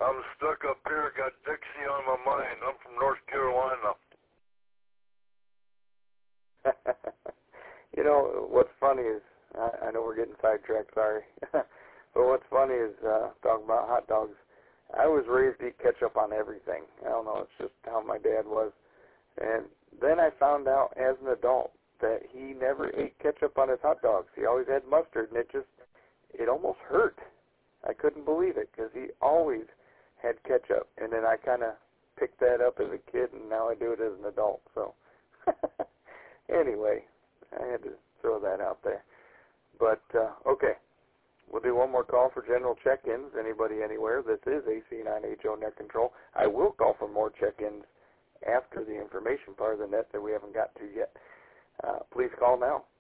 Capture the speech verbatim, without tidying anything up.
I'm stuck up here, got Dixie on my mind. I'm from North Carolina. You know, what's funny is, I, I know we're getting sidetracked, sorry. But what's funny is, uh, talking about hot dogs, I was raised to eat ketchup on everything. I don't know, it's just how my dad was. And then I found out as an adult that he never ate ketchup on his hot dogs. He always had mustard, and it just, it almost hurt. I couldn't believe it because he always had ketchup. And then I kind of picked that up as a kid, and now I do it as an adult. So anyway, I had to throw that out there. But, uh, okay, we'll do one more call for general check-ins. Anybody anywhere? This is A C nine H O Net Control. I will call for more check-ins after the information part of the net that we haven't got to yet. Uh, please call now.